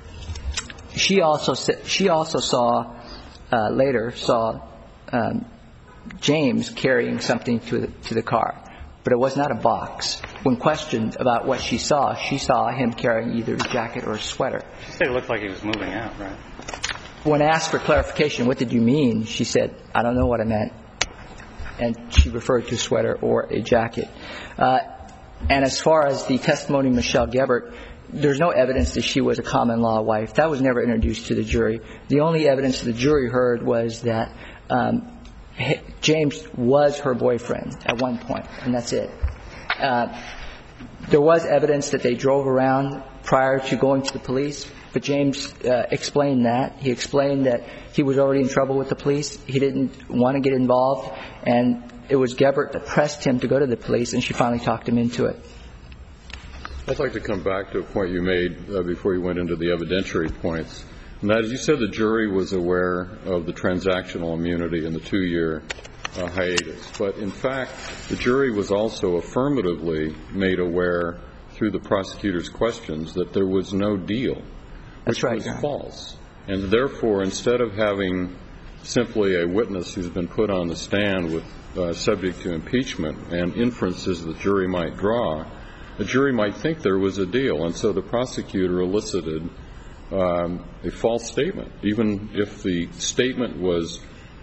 She also she also saw uh, later saw um, James carrying something to the, to the car, but it was not a box. When questioned about what she saw, she saw him carrying either a jacket or a sweater. She said it looked like he was moving out, right? When asked for clarification, what did you mean? She said, I don't know what I meant. And she referred to a sweater or a jacket. Uh, and as far as the testimony of Michelle Gebert, there's no evidence that she was a common law wife. That was never introduced to the jury. The only evidence the jury heard was that um, James was her boyfriend at one point, and that's it. Uh, there was evidence that they drove around prior to going to the police, but James uh, explained that. He explained that he was already in trouble with the police. He didn't want to get involved, and it was Gebert that pressed him to go to the police, and she finally talked him into it. I'd like to come back to a point you made uh, before you went into the evidentiary points. And that is, you said the jury was aware of the transactional immunity and the two-year uh, hiatus. But, in fact, the jury was also affirmatively made aware through the prosecutor's questions that there was no deal. That's right. Which was false. And, therefore, instead of having simply a witness who's been put on the stand with uh, subject to impeachment and inferences the jury might draw, the jury might think there was a deal. And so the prosecutor elicited um, a false statement, even if the statement was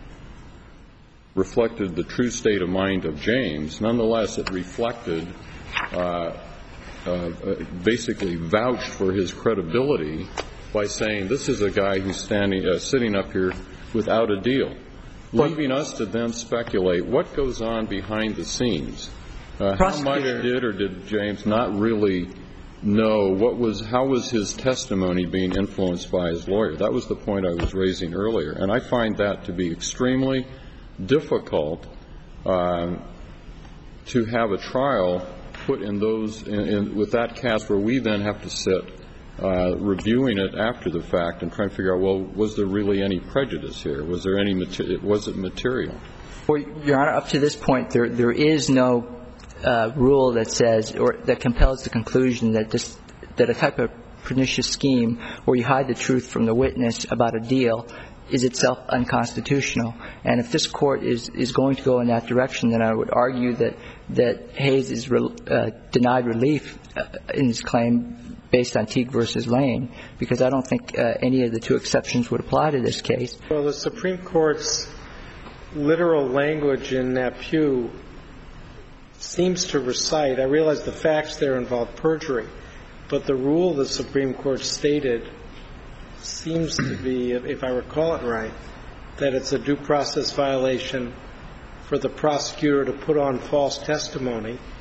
reflected the true state of mind of James. Nonetheless, it reflected, uh, uh, basically vouched for his credibility by saying this is a guy who's standing, uh, sitting up here without a deal, leaving us to then speculate what goes on behind the scenes. Uh, how much did or did James not really know? What was, how was his testimony being influenced by his lawyer? That was the point I was raising earlier. And I find that to be extremely difficult uh, to have a trial put in those, in, in, with that cast where we then have to sit uh, reviewing it after the fact and trying to figure out, well, was there really any prejudice here? Was there any, was it material? Well, Your Honor, up to this point, there there is no Uh, rule that says, or that compels the conclusion that this, that a type of pernicious scheme where you hide the truth from the witness about a deal is itself unconstitutional. And if this court is, is going to go in that direction, then I would argue that, that Hayes is re, uh, denied relief uh, in his claim based on Teague versus Lane, because I don't think uh, any of the two exceptions would apply to this case. Well, the Supreme Court's literal language in Napieu seems to recite, I realize the facts there involve perjury, but the rule the Supreme Court stated seems to be, if I recall it right, that it's a due process violation for the prosecutor to put on false testimony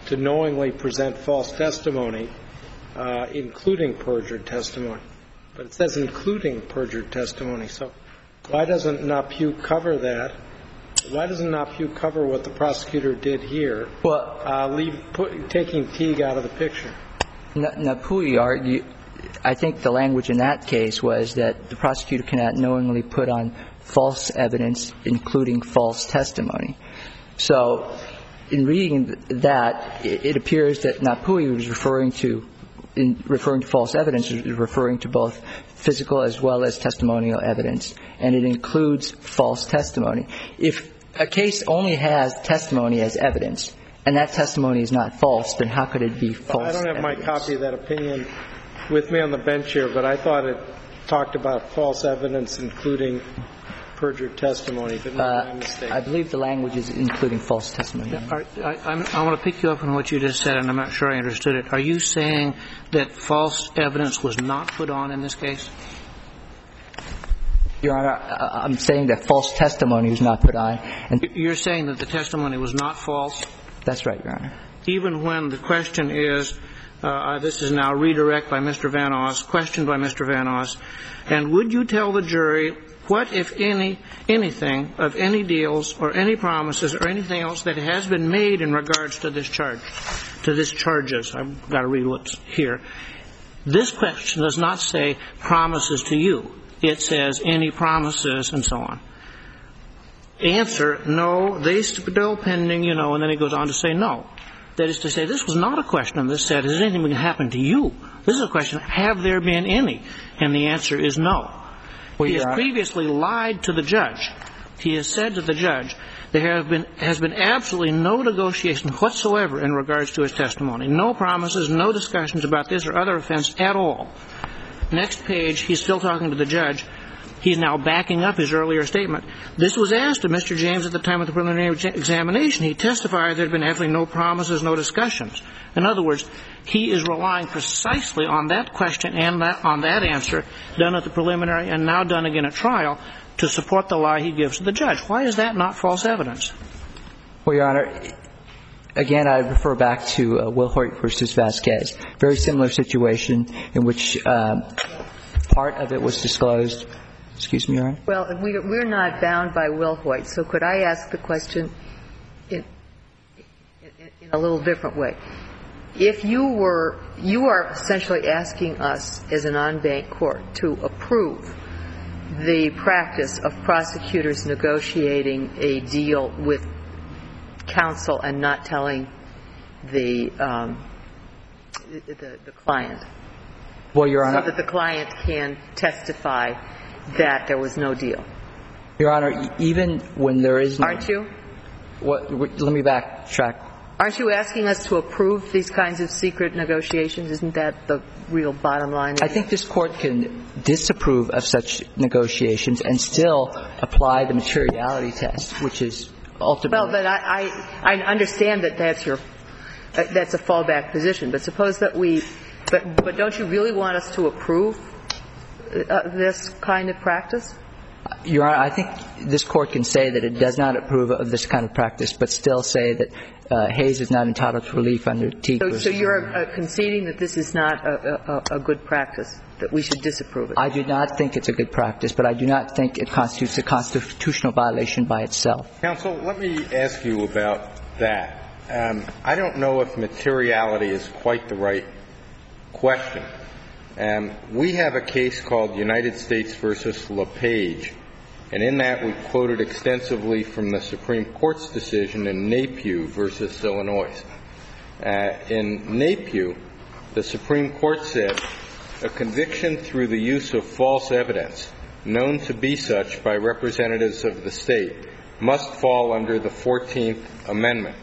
to knowingly present false testimony, uh, including perjured testimony. But it says including perjured testimony. So why doesn't Napu cover that? Why doesn't Napu cover what the prosecutor did here, well, uh, leave, put, taking Teague out of the picture? Napu argued, I think the language in that case was that the prosecutor cannot knowingly put on false evidence, including false testimony. So in reading that, it appears that Napu was referring to, in referring to false evidence, is referring to both physical as well as testimonial evidence, and it includes false testimony. If a case only has testimony as evidence, and that testimony is not false, then how could it be false well, I don't have evidence? my copy of that opinion with me on the bench here, but I thought it talked about false evidence, including perjured testimony, but maybe uh, I'm mistaken. I believe the language is including false testimony. I, I, I want to pick you up on what you just said, and I'm not sure I understood it. Are you saying that false evidence was not put on in this case? Your Honor, I'm saying that false testimony was not put on. And you're saying that the testimony was not false? That's right, Your Honor. Even when the question is, uh, this is now redirect by Mister Van Oss, questioned by Mister Van Oss, and would you tell the jury what, if any, anything of any deals or any promises or anything else that has been made in regards to this charge, to this charges? I've got to read what's here. This question does not say promises to you. It says any promises and so on. Answer, no, they still pending, you know, and then it goes on to say no. That is to say, this was not a question that said, has anything happened to you? This is a question, have there been any? And the answer is no. Well, he has previously lied to the judge. He has said to the judge, there have been, has been absolutely no negotiation whatsoever in regards to his testimony. No promises, no discussions about this or other offense at all. Next page, he's still talking to the judge. He's now backing up his earlier statement. This was asked of Mister James at the time of the preliminary examination. He testified there had been absolutely no promises, no discussions. In other words, he is relying precisely on that question and that, on that answer done at the preliminary and now done again at trial to support the lie he gives to the judge. Why is that not false evidence? Well, Your Honor, again, I refer back to uh, Wilhoit versus Vasquez. Very similar situation in which uh, part of it was disclosed. Excuse me, Your Honor? Well, we, we're not bound by Wilhoit, so could I ask the question in, in, in a little different way? If you were, you are essentially asking us as an en-banc court to approve the practice of prosecutors negotiating a deal with counsel and not telling the, um, the, the, the client. Well, Your Honor. So that the client can testify that there was no deal. Your Honor, even when there is no... Aren't you? What, let me backtrack. Aren't you asking us to approve these kinds of secret negotiations? Isn't that the real bottom line? I think this Court can disapprove of such negotiations and still apply the materiality test, which is ultimately... Well, but I, I, I understand that that's your, uh, that's a fallback position. But suppose that we, but, but don't you really want us to approve uh, this kind of practice? Your Honor, I think this Court can say that it does not approve of this kind of practice, but still say that uh, Hayes is not entitled to relief under Teague. So, so you're uh, conceding that this is not a, a, a good practice, that we should disapprove it? I do not think it's a good practice, but I do not think it constitutes a constitutional violation by itself. Counsel, let me ask you about that. Um, I don't know if materiality is quite the right question. Um, we have a case called United States versus LePage, and in that we quoted extensively from the Supreme Court's decision in Napieu versus Illinois. Uh, in Napieu, the Supreme Court said, a conviction through the use of false evidence known to be such by representatives of the state must fall under the fourteenth Amendment.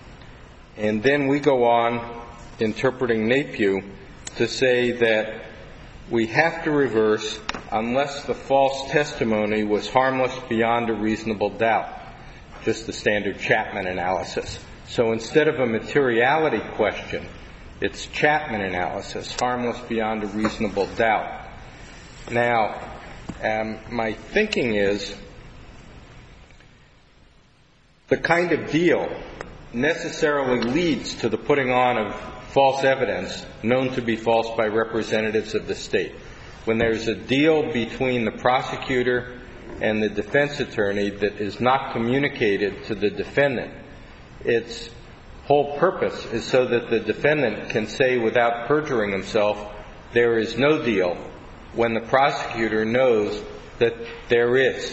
And then we go on, interpreting Napieu, to say that we have to reverse unless the false testimony was harmless beyond a reasonable doubt, just the standard Chapman analysis. So instead of a materiality question, it's Chapman analysis, harmless beyond a reasonable doubt. Now, um, my thinking is the kind of deal necessarily leads to the putting on of false evidence known to be false by representatives of the state. When there's a deal between the prosecutor and the defense attorney that is not communicated to the defendant, its whole purpose is so that the defendant can say without perjuring himself, there is no deal, when the prosecutor knows that there is.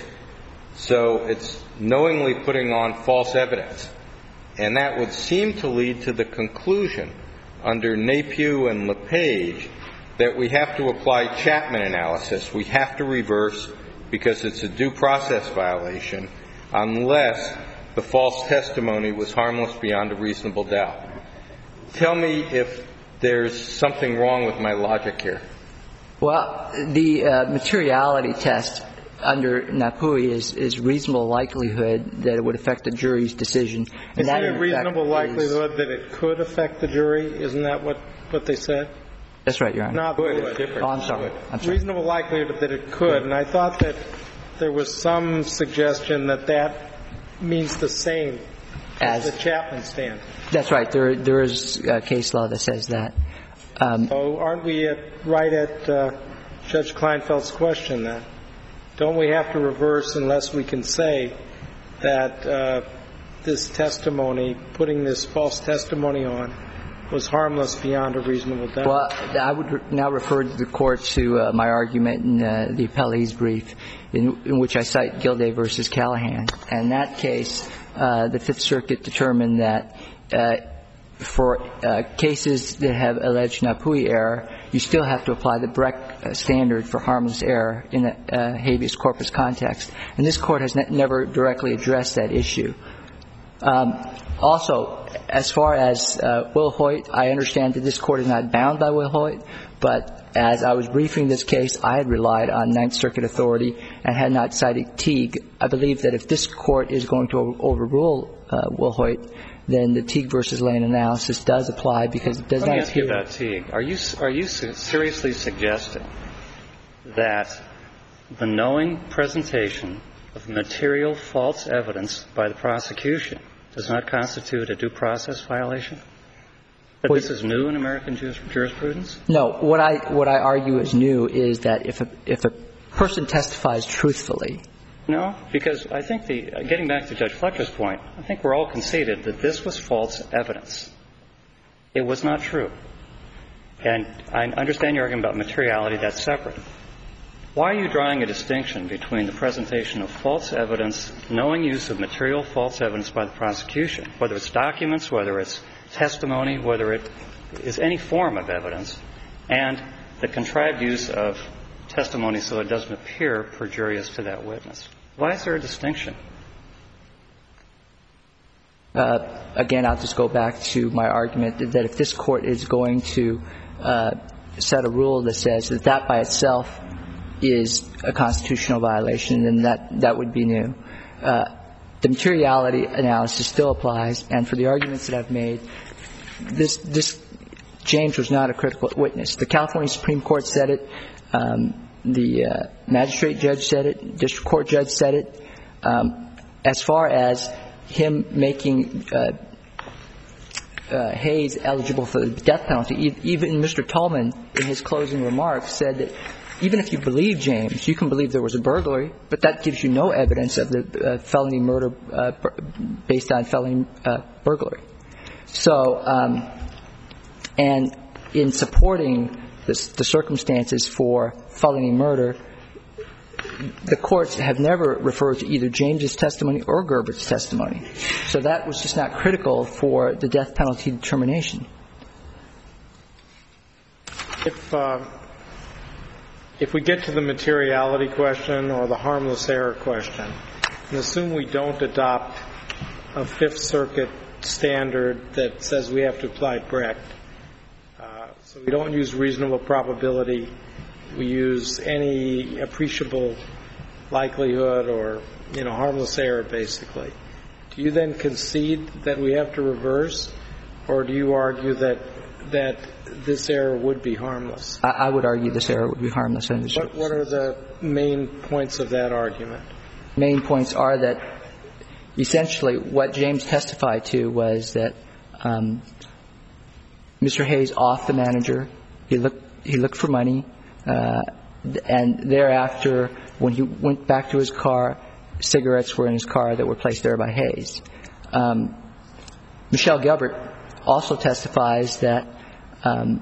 So it's knowingly putting on false evidence. And that would seem to lead to the conclusion under Napieu and LePage that we have to apply Chapman analysis. We have to reverse because it's a due process violation unless the false testimony was harmless beyond a reasonable doubt. Tell me if there's something wrong with my logic here. Well, the uh, materiality test under Napui is, is reasonable likelihood that it would affect the jury's decision. And Isn't that, it reasonable likelihood is, that it could affect the jury? Isn't that what, what they said? That's right, Your Honor. Not good. It's different. Oh, I'm sorry. I'm sorry. Reasonable likelihood that it could. And I thought that there was some suggestion that that means the same as, as the Chapman standard. That's right. There, there is a case law that says that. Um, so aren't we at, right at uh, Judge Kleinfeld's question then? Don't we have to reverse unless we can say that uh, this testimony, putting this false testimony on, was harmless beyond a reasonable doubt? Well, I would now refer the Court to uh, my argument in uh, the appellee's brief, in, in which I cite Gilday versus Callahan. And in that case, uh, the Fifth Circuit determined that uh, for uh, cases that have alleged Napui error, you still have to apply the Brecht uh, standard for harmless error in a uh, habeas corpus context. And this Court has ne- never directly addressed that issue. Um, also, as far as uh, Will Hoyt, I understand that this Court is not bound by Will Hoyt, but as I was briefing this case, I had relied on Ninth Circuit authority and had not cited Teague. I believe that if this Court is going to overrule uh, Will Hoyt, then the Teague versus Lane analysis does apply because it does Let not me ask you appear. about Teague. Are you, are you seriously suggesting that the knowing presentation of material false evidence by the prosecution does not constitute a due process violation? That this is new in American jurisprudence? No. What I what I argue is new is that if a if a person testifies truthfully. No, because I think the getting back to Judge Fletcher's point, I think we're all conceded that this was false evidence. It was not true. And I understand your argument about materiality. That's separate. Why are you drawing a distinction between the presentation of false evidence, knowing use of material false evidence by the prosecution, whether it's documents, whether it's testimony, whether it is any form of evidence, and the contrived use of testimony so it doesn't appear perjurious to that witness? Why is there a distinction? Uh, again, I'll just go back to my argument that if this Court is going to uh, set a rule that says that that by itself is a constitutional violation, then that, that would be new. Uh, the materiality analysis still applies, and for the arguments that I've made, this, this James was not a critical witness. The California Supreme Court said it. Um, the uh, magistrate judge said it. District court judge said it. Um, as far as him making uh, uh, Hayes eligible for the death penalty, even Mister Tallman, in his closing remarks, said that even if you believe James, you can believe there was a burglary, but that gives you no evidence of the uh, felony murder uh, based on felony uh, burglary. So, um, and in supporting this, the circumstances for felony murder, the courts have never referred to either James's testimony or Gerbert's testimony. So that was just not critical for the death penalty determination. If uh, if we get to the materiality question or the harmless error question, and assume we don't adopt a Fifth Circuit standard that says we have to apply Brecht, uh, so we don't use reasonable probability, we use any appreciable likelihood or, you know, harmless error, basically. Do you then concede that we have to reverse, or do you argue that that this error would be harmless? I, I would argue this error would be harmless. What, what are the main points of that argument? Main points are that essentially what James testified to was that um, Mister Hayes offed the manager. He looked he looked for money, uh, and thereafter, when he went back to his car, cigarettes were in his car that were placed there by Hayes. Um, Michelle Gilbert also testifies that um,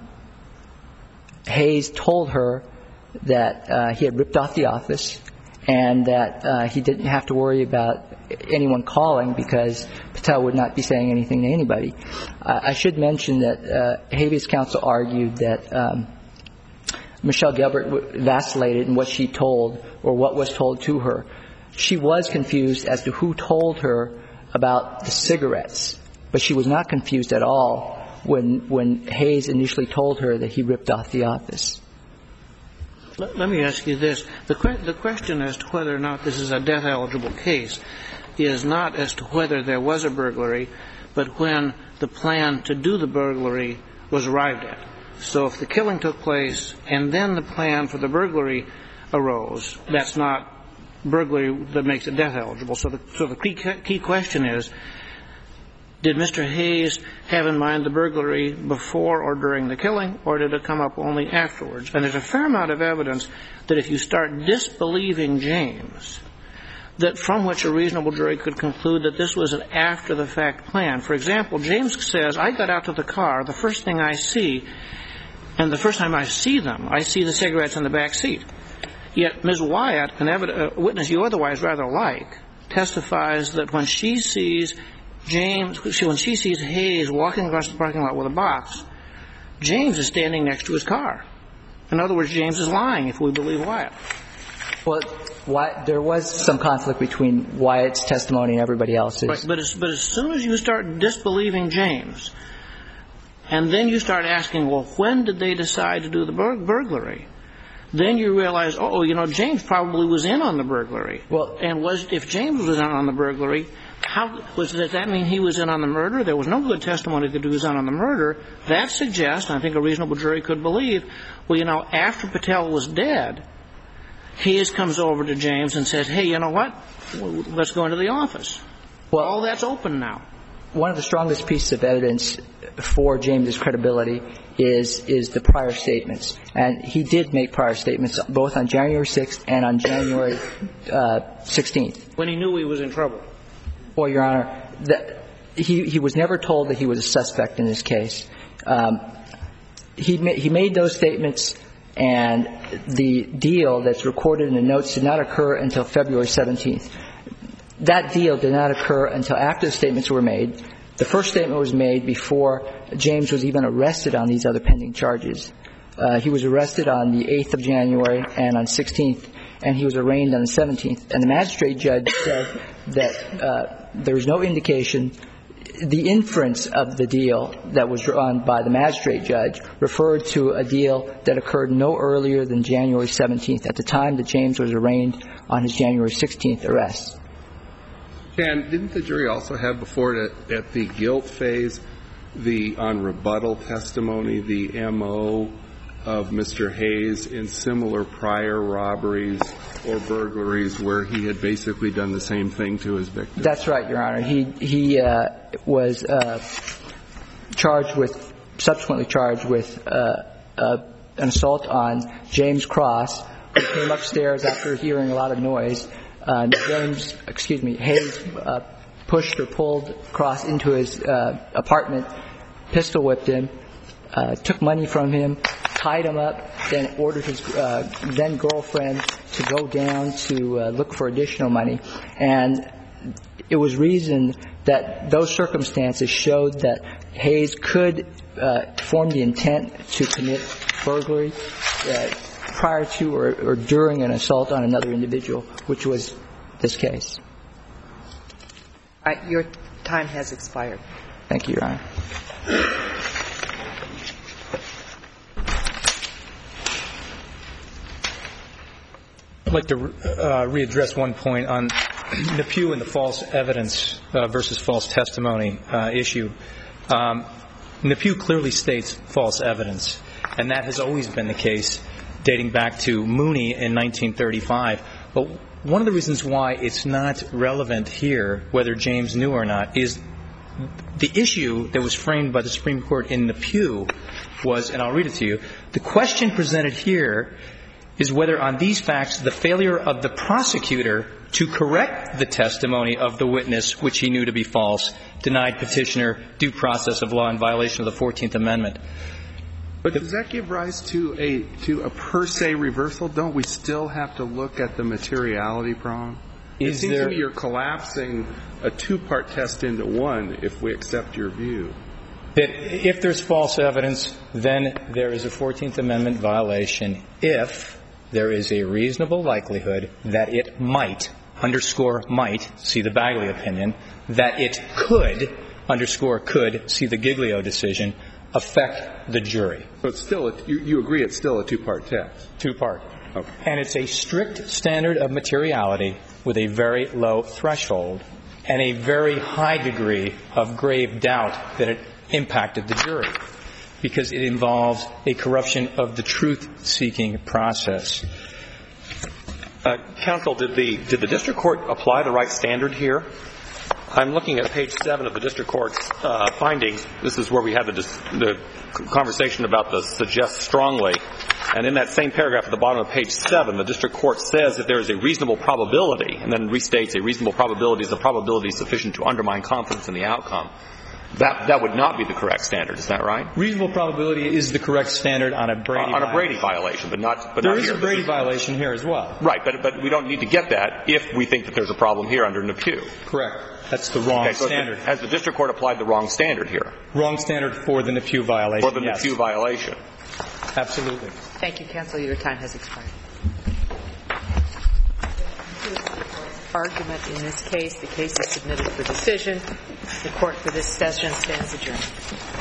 Hayes told her that uh, he had ripped off the office and that uh, he didn't have to worry about anyone calling because Patel would not be saying anything to anybody. Uh, I should mention that uh, habeas counsel argued that um, Michelle Gilbert vacillated in what she told or what was told to her. She was confused as to who told her about the cigarettes, but she was not confused at all when when Hayes initially told her that he ripped off the office. Let, let me ask you this. The, que- the question as to whether or not this is a death-eligible case is not as to whether there was a burglary, but when the plan to do the burglary was arrived at. So if the killing took place and then the plan for the burglary arose, that's not burglary that makes it death-eligible. So the, so the key, key question is, did Mister Hayes have in mind the burglary before or during the killing, or did it come up only afterwards? And there's a fair amount of evidence that if you start disbelieving James, that from which a reasonable jury could conclude that this was an after-the-fact plan. For example, James says, I got out to the car, the first thing I see, and the first time I see them, I see the cigarettes in the back seat. Yet Miz Wyatt, an evidence, a witness you otherwise rather like, testifies that when she sees James, when she sees Hayes walking across the parking lot with a box, James is standing next to his car. In other words, James is lying, if we believe Wyatt. Well, Wyatt, there was some conflict between Wyatt's testimony and everybody else's. Right, but as, but as soon as you start disbelieving James, and then you start asking, well, when did they decide to do the bur- burglary? Then you realize, oh, you know, James probably was in on the burglary. Well, and was if James was in on the burglary, how was does that mean he was in on the murder? There was no good testimony that he was in on the murder. That suggests, I think a reasonable jury could believe, well, you know, after Patel was dead, Hayes comes over to James and says, hey, you know what? Let's go into the office. Well, all that's open now. One of the strongest pieces of evidence for James's credibility is is the prior statements, and he did make prior statements both on January sixth and on January uh, sixteenth. When he knew he was in trouble. Well, Your Honor, the, he he was never told that he was a suspect in this case. Um, he ma- he made those statements, and the deal that's recorded in the notes did not occur until February seventeenth. That deal did not occur until after the statements were made. The first statement was made before James was even arrested on these other pending charges. Uh, he was arrested on the eighth of January and on sixteenth, and he was arraigned on the seventeenth. And the magistrate judge said that uh, there was no indication. The inference of the deal that was drawn by the magistrate judge referred to a deal that occurred no earlier than January seventeenth, at the time that James was arraigned on his January sixteenth arrest. And didn't the jury also have before it at, at the guilt phase the on rebuttal testimony, the M O of Mister Hayes in similar prior robberies or burglaries where he had basically done the same thing to his victim? That's right, Your Honor. He he uh, was uh, charged with, subsequently charged with uh, uh, an assault on James Cross, who came upstairs after hearing a lot of noise. Uh, James, excuse me, Hayes uh, pushed or pulled Cross into his uh, apartment, pistol whipped him, uh, took money from him, tied him up, then ordered his uh, then girlfriend to go down to uh, look for additional money. And it was reasoned that those circumstances showed that Hayes could uh, form the intent to commit burglary uh, prior to or, or during an assault on another individual, which was this case. All right, your time has expired. Thank you, Your Honor. I'd like to uh, readdress one point on Nepew and the false evidence uh, versus false testimony uh, issue. Um, Nepew clearly states false evidence, and that has always been the case dating back to Mooney in nineteen thirty-five. But one of the reasons why it's not relevant here, whether James knew or not, is the issue that was framed by the Supreme Court in the Pew was, and I'll read it to you, the question presented here is whether on these facts the failure of the prosecutor to correct the testimony of the witness, which he knew to be false, denied petitioner due process of law in violation of the fourteenth Amendment. But does that give rise to a to a per se reversal? Don't we still have to look at the materiality prong? It seems to me you're collapsing a two-part test into one if we accept your view. That if there's false evidence, then there is a fourteenth Amendment violation if there is a reasonable likelihood that it might, underscore might, see the Bagley opinion, that it could, underscore could, see the Giglio decision, affect the jury. So it's still, a, you, you agree it's still a two-part test? Two-part. Okay. And it's a strict standard of materiality with a very low threshold and a very high degree of grave doubt that it impacted the jury, because it involves a corruption of the truth-seeking process. Uh, counsel, did the did the district court apply the right standard here? I'm looking at page seven of the district court's uh, findings. This is where we had the, dis- the conversation about the suggest strongly. And in that same paragraph at the bottom of page seven, the district court says that there is a reasonable probability, and then restates a reasonable probability is a probability sufficient to undermine confidence in the outcome. That that would not be the correct standard. Is that right? Reasonable probability is the correct standard on a Brady uh, on a Brady violation, but not. But there not is here. a Brady violation here as well. Right, but but we don't need to get that if we think that there's a problem here under Nepew. Correct. That's the wrong okay, so standard. Has the district court applied the wrong standard here? Wrong standard for the Nepew violation. For the yes. Nepew violation. Absolutely. Thank you, counsel. Your time has expired. Argument in this case. The case is submitted for decision. The court for this session stands adjourned.